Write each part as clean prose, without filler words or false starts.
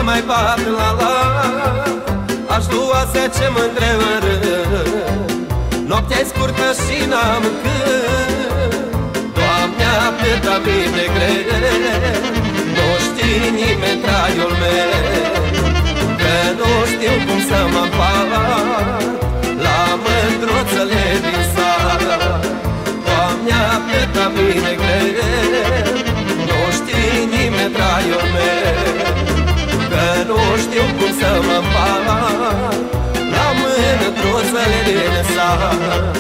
mai bat la la. Aș lua 10 mândre în rând. Noaptea-i scurtă și n-am când. Doamne, atâta bine greu, nu știi nimeni traiul meu. Că nu știu cum să mă împart la mândruțele din sat. Doamne, atâta bine greu, nu știi nimeni traiul meu. Că nu știu cum să mă împart la mândruțele din sat.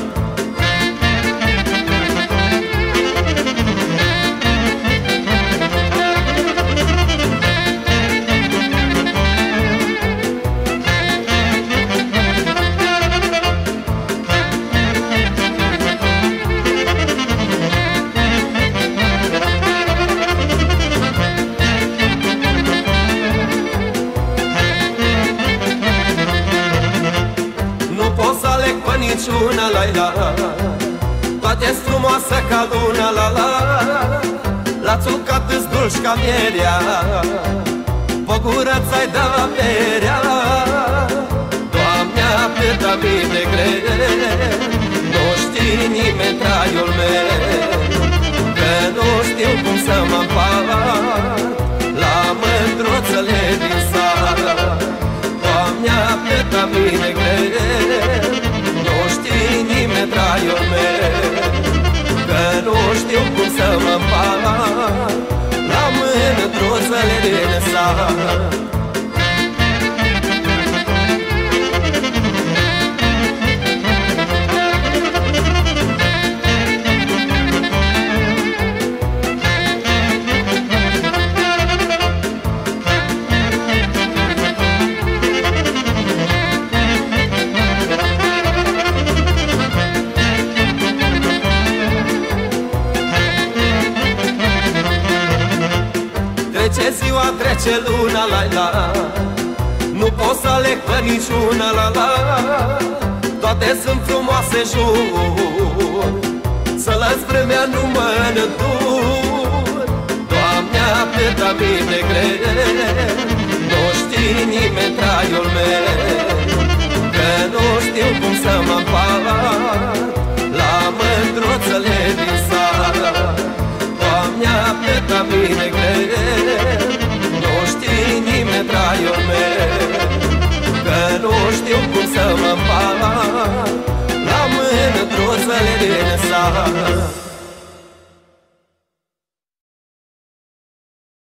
Niciuna, la-la, toate-s frumoasă ca luna, la-la. La țucat îți dulci ca mierea, pe gură ți-ai dat berea. Doamne, atâta bine greu, nu știi nimeni traiul meu. Că nu știu cum să mă împart la mândruțele din sat. Doamne, atâta bine greu, nu știi nimeni traiul meu. Că nu știu cum să mă împart la mândruțele din sat. Trece ziua, trece luna, la-la, nu pot să aleg pe niciuna, la-la. Toate sunt frumoase, jur, să las vremea nu mă îndur. Doamne, atâta bine greu, nu știi nimeni traiul meu. Că nu știu cum să mă împart la mândruțele din sat. Doamne, atâta bine greu, nu știi nimeni traiul meu. Că nu știu cum să mă împart la mândruțele din sat.